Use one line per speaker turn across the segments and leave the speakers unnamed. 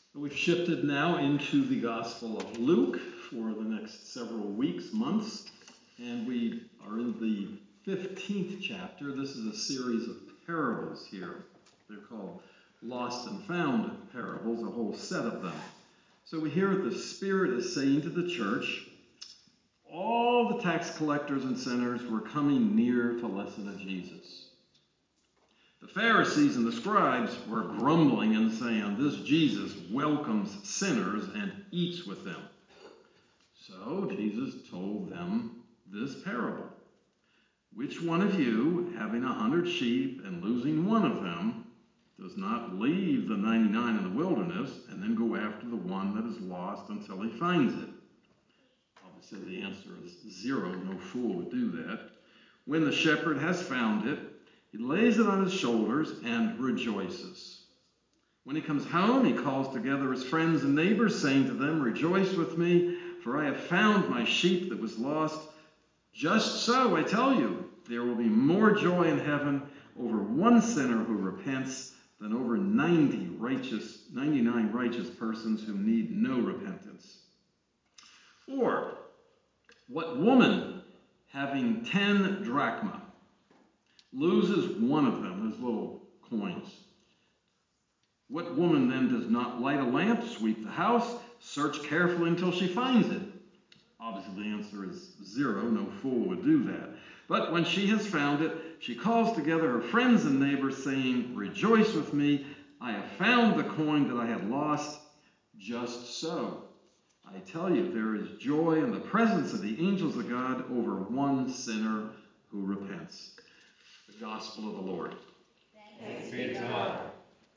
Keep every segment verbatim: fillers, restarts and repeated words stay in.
We've shifted now into the Gospel of Luke for the next several weeks, months, and we are in the fifteenth chapter. This is a series of parables here. They're called Lost and Found parables, a whole set of them. So we hear the Spirit is saying to the church, all the tax collectors and sinners were coming near to listen to Jesus. The Pharisees and the scribes were grumbling and saying, "This Jesus welcomes sinners and eats with them." So Jesus told them this parable. "Which one of you, having a hundred sheep and losing one of them, does not leave the ninety-nine in the wilderness and then go after the one that is lost until he finds it?" Obviously the answer is zero. No fool would do that. "When the shepherd has found it, he lays it on his shoulders and rejoices. When he comes home, he calls together his friends and neighbors, saying to them, 'Rejoice with me, for I have found my sheep that was lost.' Just so, I tell you, there will be more joy in heaven over one sinner who repents than over ninety righteous, ninety-nine righteous persons who need no repentance. Or, what woman, having ten drachma, loses one of them, those little coins? What woman then does not light a lamp, sweep the house, search carefully until she finds it?" Obviously the answer is zero. No fool would do that. "But when she has found it, she calls together her friends and neighbors, saying, 'Rejoice with me, I have found the coin that I had lost.' Just so, I tell you, there is joy in the presence of the angels of God over one sinner who repents." The Gospel of the Lord.
Thanks be to God.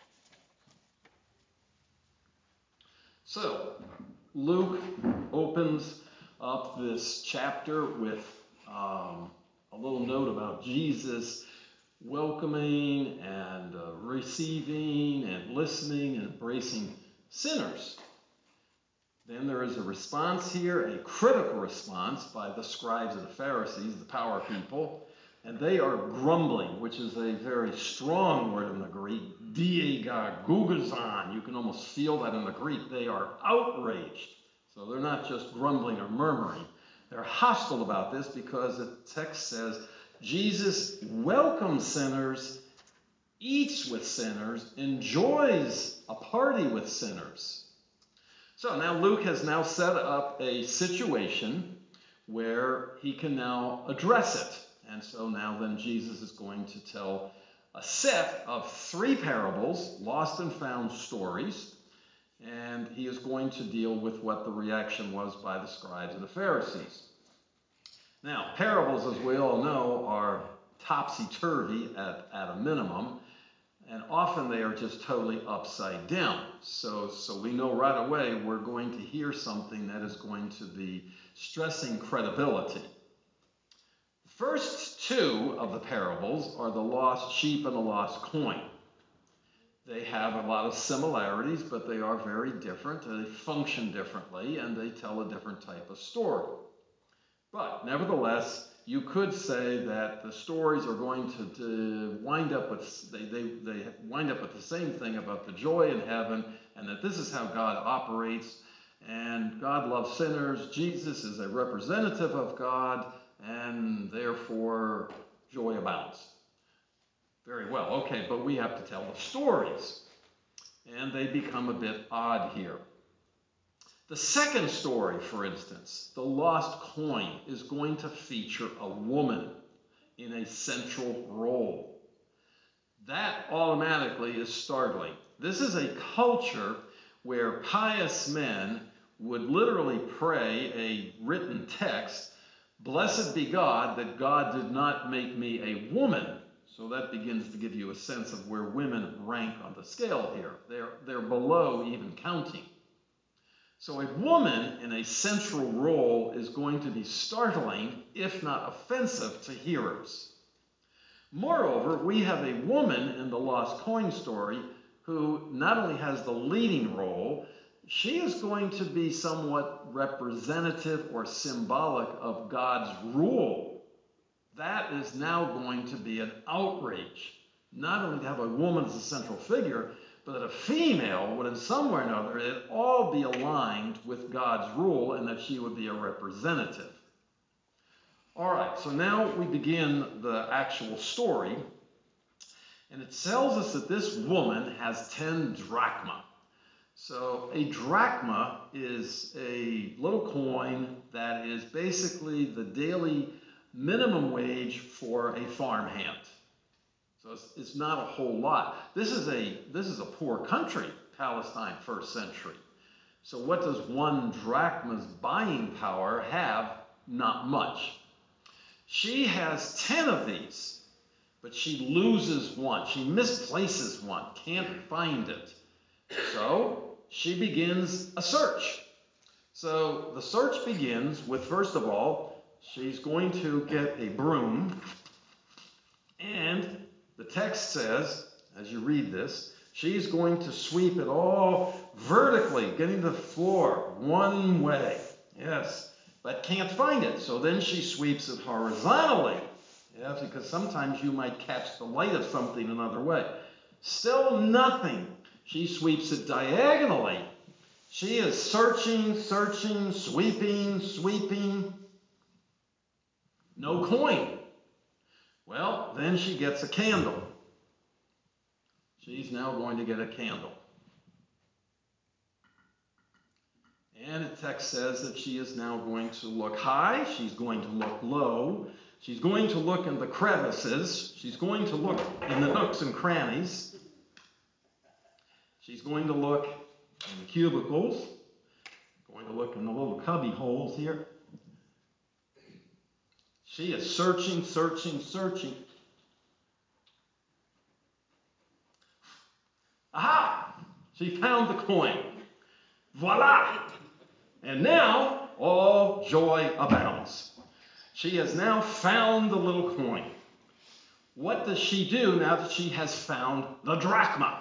So, Luke opens up this chapter with um, a little note about Jesus welcoming and uh, receiving and listening and embracing sinners. Then there is a response here, a critical response by the scribes and the Pharisees, the power people. And they are grumbling, which is a very strong word in the Greek. Diegagugazan. You can almost feel that in the Greek. They are outraged. So they're not just grumbling or murmuring. They're hostile about this because the text says Jesus welcomes sinners, eats with sinners, enjoys a party with sinners. So now Luke has now set up a situation where he can now address it. And so now then Jesus is going to tell a set of three parables, lost and found stories, and he is going to deal with what the reaction was by the scribes and the Pharisees. Now, parables, as we all know, are topsy-turvy at, at a minimum, and often they are just totally upside down. So, so we know right away we're going to hear something that is going to be stressing credibility. The first two of the parables are the lost sheep and the lost coin. They have a lot of similarities, but they are very different. They function differently, and they tell a different type of story. But nevertheless, you could say that the stories are going to, to wind up with they, they, they wind up with the same thing about the joy in heaven, and that this is how God operates, and God loves sinners. Jesus is a representative of God, and therefore joy abounds. Very well, okay, but we have to tell the stories, and they become a bit odd here. The second story, for instance, the lost coin, is going to feature a woman in a central role. That automatically is startling. This is a culture where pious men would literally pray a written text, "Blessed be God that God did not make me a woman." So that begins to give you a sense of where women rank on the scale here. They're, they're below even counting. So a woman in a central role is going to be startling, if not offensive, to hearers. Moreover, we have a woman in the lost coin story who not only has the leading role, she is going to be somewhat representative or symbolic of God's rule. That is now going to be an outrage. Not only to have a woman as a central figure, but that a female would in some way or another it all be aligned with God's rule and that she would be a representative. All right, so now we begin the actual story. And it tells us that this woman has ten drachma. So a drachma is a little coin that is basically the daily minimum wage for a farmhand. So it's, it's not a whole lot. This is a this is a poor country, Palestine, first century. So what does one drachma's buying power have? Not much. She has ten of these, but she loses one. She misplaces one, can't find it. So she begins a search. So the search begins with, first of all, she's going to get a broom. And the text says, as you read this, she's going to sweep it all vertically, getting the floor one way. Yes, but can't find it. So then she sweeps it horizontally. Yes, because sometimes you might catch the light of something another way. Still nothing. She sweeps it diagonally. She is searching, searching, sweeping, sweeping. No coin. Well, then she gets a candle. She's now going to get a candle. And the text says that she is now going to look high. She's going to look low. She's going to look in the crevices. She's going to look in the nooks and crannies. She's going to look in the cubicles. Going to look in the little cubby holes here. She is searching, searching, searching. Aha! She found the coin. Voila! And now all joy abounds. She has now found the little coin. What does she do now that she has found the drachma?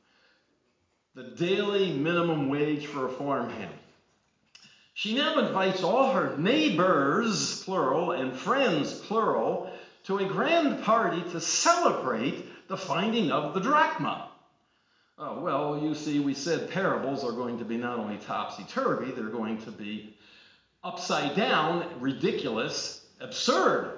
The daily minimum wage for a farmhand. She now invites all her neighbors, plural, and friends, plural, to a grand party to celebrate the finding of the drachma. Oh, well, you see, we said parables are going to be not only topsy-turvy, they're going to be upside down, ridiculous, absurd.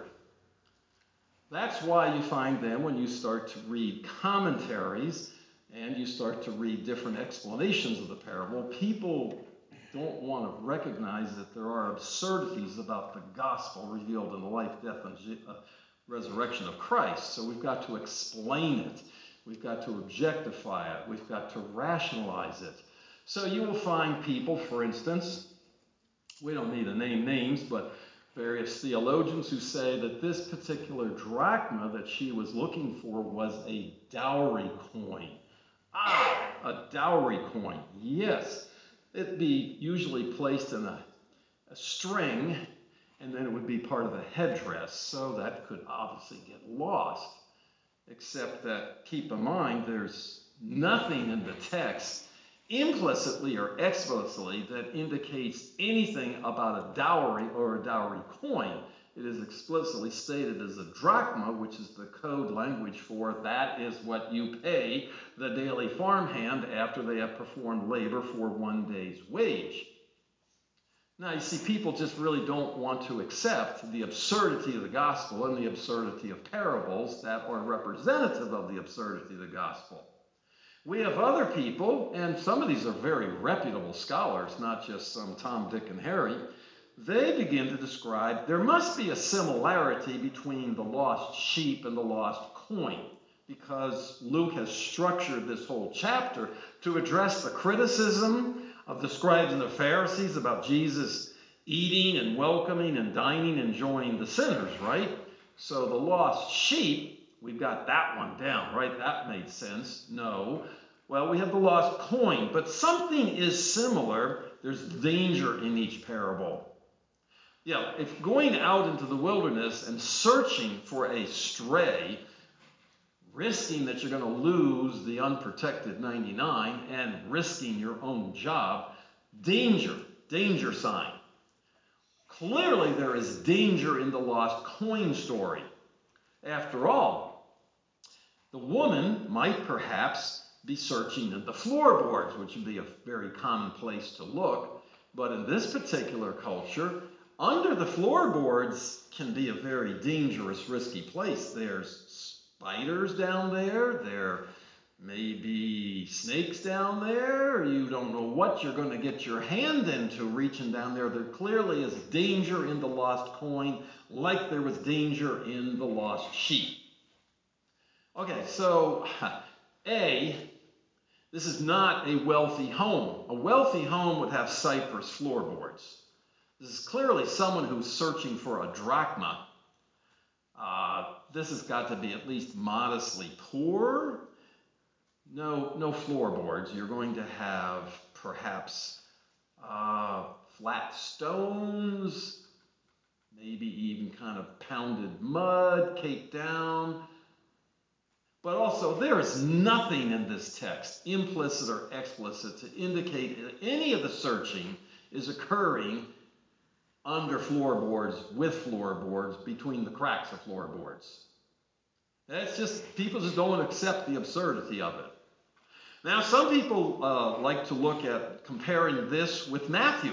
That's why you find them when you start to read commentaries and you start to read different explanations of the parable. People don't want to recognize that there are absurdities about the gospel revealed in the life, death, and uh, resurrection of Christ. So we've got to explain it. We've got to objectify it. We've got to rationalize it. So you will find people, for instance, we don't need to name names, but various theologians who say that this particular drachma that she was looking for was a dowry coin. Ah, a dowry coin. Yes. It'd be usually placed in a, a string, and then it would be part of a headdress, so that could obviously get lost. Except that, keep in mind, there's nothing in the text, implicitly or explicitly, that indicates anything about a dowry or a dowry coin. It is explicitly stated as a drachma, which is the code language for that is what you pay the daily farmhand after they have performed labor for one day's wage. Now, you see, people just really don't want to accept the absurdity of the gospel and the absurdity of parables that are representative of the absurdity of the gospel. We have other people, and some of these are very reputable scholars, not just some Tom, Dick, and Harry. They begin to describe there must be a similarity between the lost sheep and the lost coin, because Luke has structured this whole chapter to address the criticism of the scribes and the Pharisees about Jesus eating and welcoming and dining and enjoying the sinners, right? So the lost sheep, we've got that one down, right? That made sense. No. Well, we have the lost coin, but something is similar. There's danger in each parable. Yeah, if going out into the wilderness and searching for a stray, risking that you're going to lose the unprotected ninety-nine and risking your own job, danger, danger sign. Clearly there is danger in the lost coin story. After all, the woman might perhaps be searching at the floorboards, which would be a very common place to look. But in this particular culture, under the floorboards can be a very dangerous, risky place. There's spiders down there. There may be snakes down there. You don't know what you're going to get your hand into reaching down there. There clearly is danger in the lost coin, like there was danger in the lost sheep. Okay, so A, this is not a wealthy home. A wealthy home would have cypress floorboards. This is clearly someone who's searching for a drachma. Uh, this has got to be at least modestly poor. No, no floorboards. You're going to have perhaps uh, flat stones, maybe even kind of pounded mud, caked down. But also, there is nothing in this text, implicit or explicit, to indicate that any of the searching is occurring under floorboards, with floorboards, between the cracks of floorboards. That's just, people just don't accept the absurdity of it. Now, some people uh, like to look at comparing this with Matthew.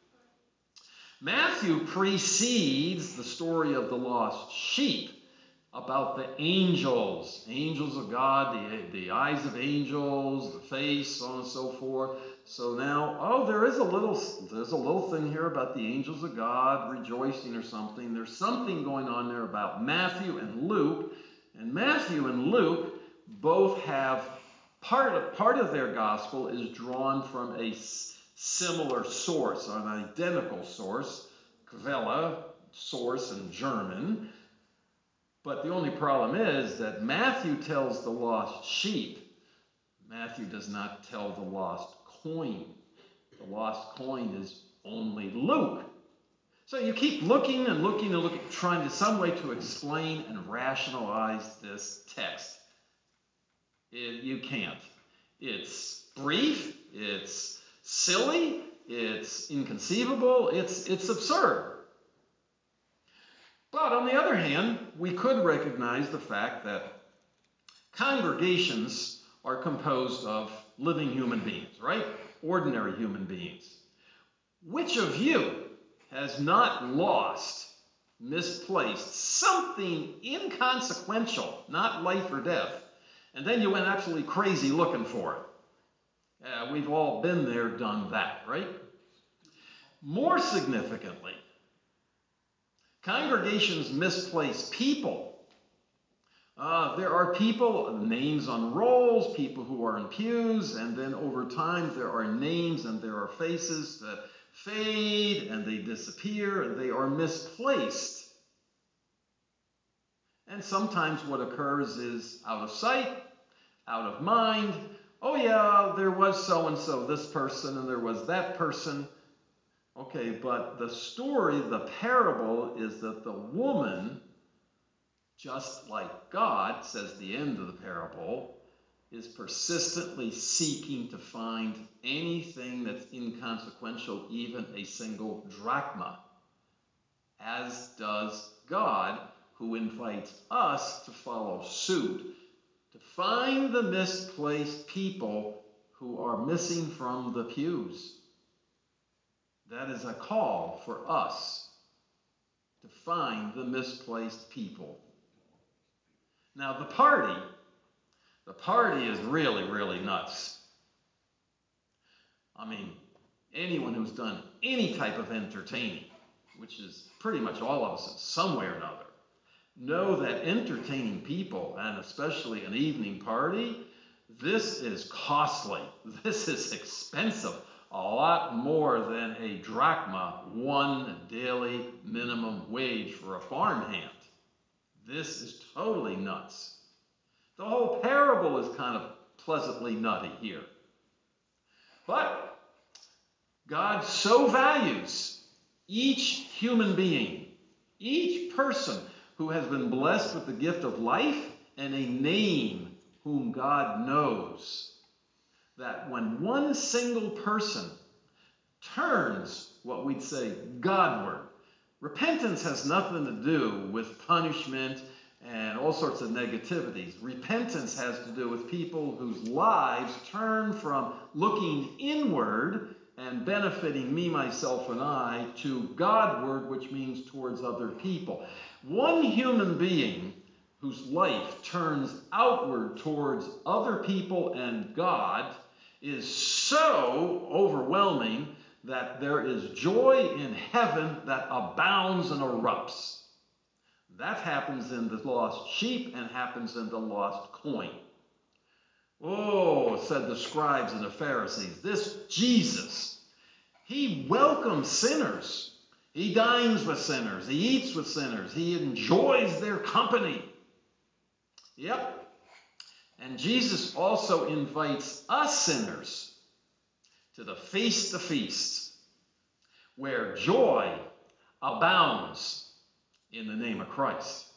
Matthew precedes the story of the lost sheep about the angels, angels of God, the, the eyes of angels, the face, so on and so forth. So now, oh, there is a little, there's a little thing here about the angels of God rejoicing or something. There's something going on there about Matthew and Luke. And Matthew and Luke both have part of, part of their gospel is drawn from a s- similar source, an identical source, Quelle, source in German. But the only problem is that Matthew tells the lost sheep. Matthew does not tell the lost coin. The lost coin is only Luke. So you keep looking and looking and looking, trying to some way to explain and rationalize this text. It, you can't. It's brief, it's silly, it's inconceivable, it's, it's absurd. But on the other hand, we could recognize the fact that congregations are composed of living human beings, right? Ordinary human beings. Which of you has not lost, misplaced something inconsequential, not life or death, and then you went absolutely crazy looking for it? Uh, we've all been there, done that, right? More significantly, congregations misplace people. Uh, there are people, names on rolls, people who are in pews, and then over time there are names and there are faces that fade and they disappear and they are misplaced. And sometimes what occurs is out of sight, out of mind. Oh yeah, there was so-and-so, this person, and there was that person. Okay, but the story, the parable, is that the woman, just like God, says the end of the parable, is persistently seeking to find anything that's inconsequential, even a single drachma, as does God, who invites us to follow suit, to find the misplaced people who are missing from the pews. That is a call for us to find the misplaced people. Now, the party, the party is really, really nuts. I mean, anyone who's done any type of entertaining, which is pretty much all of us in some way or another, know that entertaining people, and especially an evening party, this is costly. This is expensive. A lot more than a drachma, one daily minimum wage for a farmhand. This is totally nuts. The whole parable is kind of pleasantly nutty here. But God so values each human being, each person who has been blessed with the gift of life and a name whom God knows, that when one single person turns, what we'd say, Godward, repentance has nothing to do with punishment and all sorts of negativities. Repentance has to do with people whose lives turn from looking inward and benefiting me, myself, and I to Godward, which means towards other people. One human being whose life turns outward towards other people and God is so overwhelming that there is joy in heaven that abounds and erupts. That happens in the lost sheep and happens in the lost coin. Oh, said the scribes and the Pharisees, this Jesus, he welcomes sinners. He dines with sinners. He eats with sinners. He enjoys their company. Yep. And Jesus also invites us sinners to the feast of feasts, where joy abounds in the name of Christ.